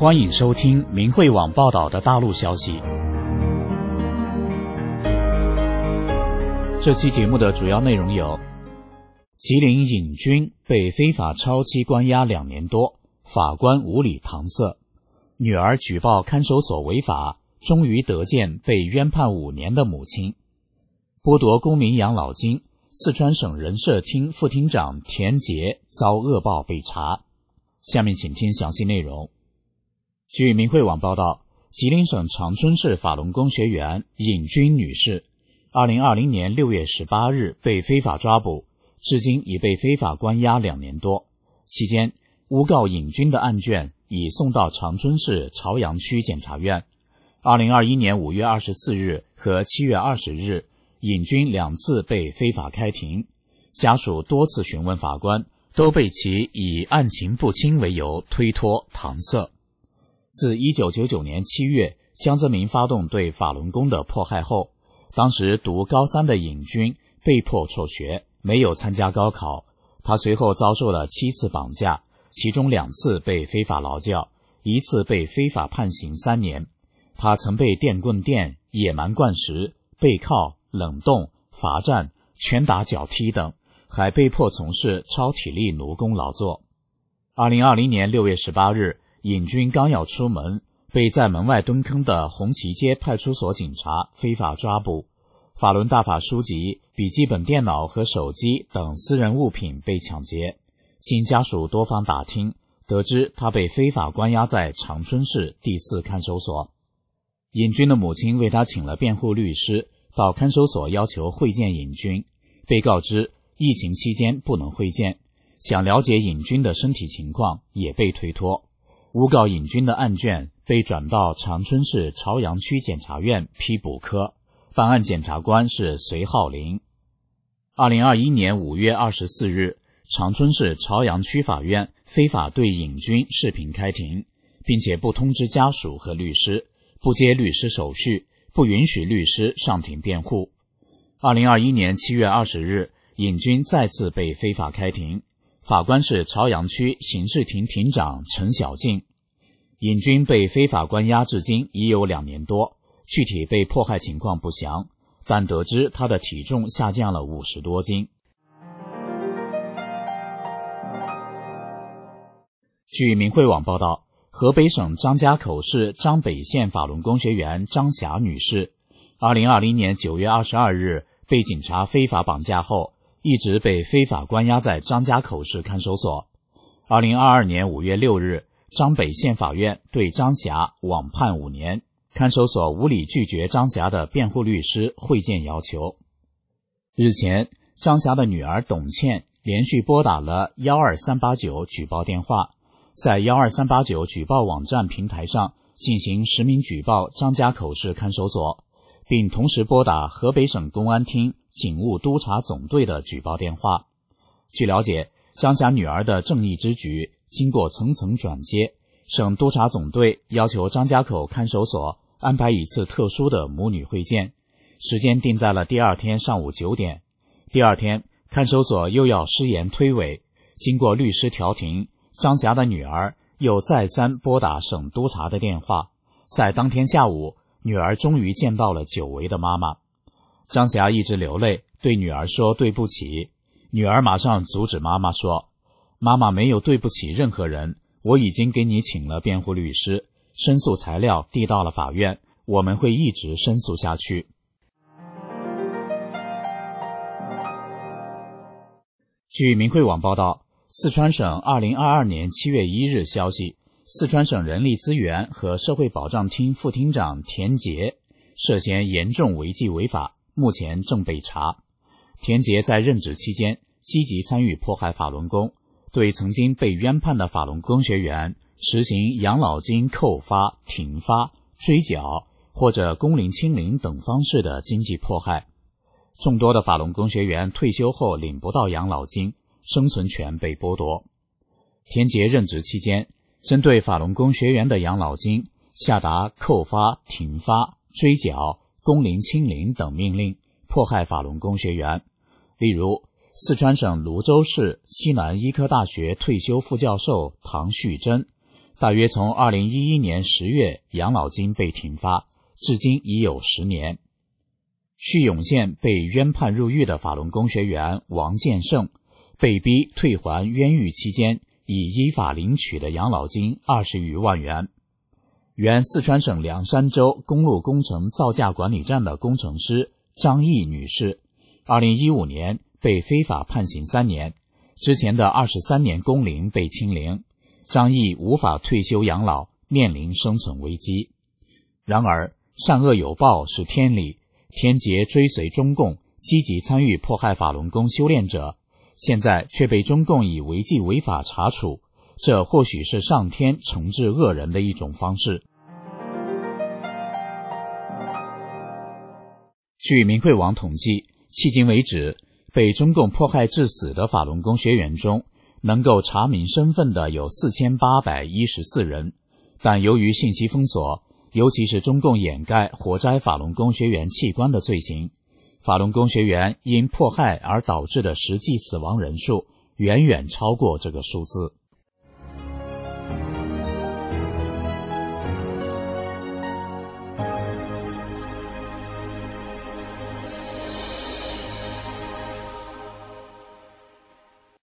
欢迎收听明慧网报道的大陆消息。这期节目的主要内容有：吉林瘾君被非法超期关押2年多，法官无理搪塞；女儿举报看守所违法，终于得见被冤判5年的母亲；剥夺公民养老金，四川省人社厅副厅长田杰遭恶报被查。下面请听详细内容。据明慧网报道，吉林省长春市法轮功学员瘾君女士2020年6月18日被非法抓捕，至今已被非法关押2年多。期间，诬告瘾君的案卷已送到长春市朝阳区检察院。2021年5月24日和7月20日，瘾君2次被非法开庭，家属多次询问法官，都被其以案情不清为由推脱搪塞。自1999年7月江泽民发动对法轮功的迫害后，当时读高3的瘾君被迫辍学，没有参加高考。他随后遭受了7次绑架，其中2次被非法劳教，1次被非法判刑3年。他曾被电棍电、野蛮灌食、背铐、冷冻、罚站、拳打脚踢等，还被迫从事超体力奴工劳作。2020年6月18日，瘾君刚要出门，被在门外蹲坑的红旗街派出所警察非法抓捕，法轮大法书籍、笔记本电脑和手机等私人物品被抢劫。经家属多方打听，得知他被非法关押在长春市第4看守所。瘾君的母亲为他请了辩护律师，到看守所要求会见瘾君，被告知疫情期间不能会见，想了解瘾君的身体情况也被推脱。诬告瘾君的案卷被转到长春市朝阳区检察院批补科，办案检察官是隋浩林。2021年5月24日，长春市朝阳区法院非法对瘾君视频开庭，并且不通知家属和律师，不接律师手续，不允许律师上庭辩护。2021年7月20日，瘾君再次被非法开庭，法官是朝阳区刑事庭庭长陈小静。瘾君被非法关押至今已有2年多，具体被迫害情况不详，但得知他的体重下降了50多斤。据明慧网报道，河北省张家口市张北县法轮功学员张霞女士2020年9月22日被警察非法绑架后，一直被非法关押在张家口市看守所。2022年5月6日，张北县法院对张霞网判5年，看守所无理拒绝张霞的辩护律师会见要求。日前，张霞的女儿董倩连续拨打了12389举报电话，在12389举报网站平台上进行实名举报张家口市看守所，并同时拨打河北省公安厅警务督察总队的举报电话。据了解，张霞女儿的正义之举经过层层转接，省督察总队要求张家口看守所安排一次特殊的母女会见，时间定在了第2天上午9点。第2天，看守所又要失言推诿，经过律师调停，张霞的女儿又再三拨打省督察的电话。在当天下午，女儿终于见到了久违的妈妈。张霞一直流泪，对女儿说对不起。女儿马上阻止妈妈说，妈妈没有对不起任何人，我已经给你请了辩护律师，申诉材料递到了法院，我们会一直申诉下去。据明慧网报道，四川省2022年7月1日消息，四川省人力资源和社会保障厅副厅长田杰涉嫌严重违纪违法，目前正被查。田杰在任职期间积极参与迫害法轮功，对曾经被冤判的法轮功学员实行养老金扣发、停发、追缴或者工龄清零等方式的经济迫害。众多的法轮功学员退休后领不到养老金，生存权被剥夺。田杰任职期间，针对法轮功学员的养老金下达扣发、停发、追缴、工龄清零等命令，迫害法轮功学员。例如，四川省泸州市西南医科大学退休副教授唐旭珍大约从2011年10月养老金被停发，至今已有10年。叙永县被冤判入狱的法轮功学员王建胜，被逼退还冤狱期间已依法领取的养老金20余万元。原四川省凉山州公路工程造价管理站的工程师张毅女士，2015年被非法判刑3年，之前的23年工龄被清零，张毅无法退休养老，面临生存危机。然而，善恶有报是天理，天杰追随中共，积极参与迫害法轮功修炼者，现在却被中共以违纪违法查处，这或许是上天惩治恶人的一种方式。据明慧网统计，迄今为止，被中共迫害致死的法轮功学员中，能够查明身份的有4814人，但由于信息封锁，尤其是中共掩盖活摘法轮功学员器官的罪行，法轮功学员因迫害而导致的实际死亡人数远远超过这个数字。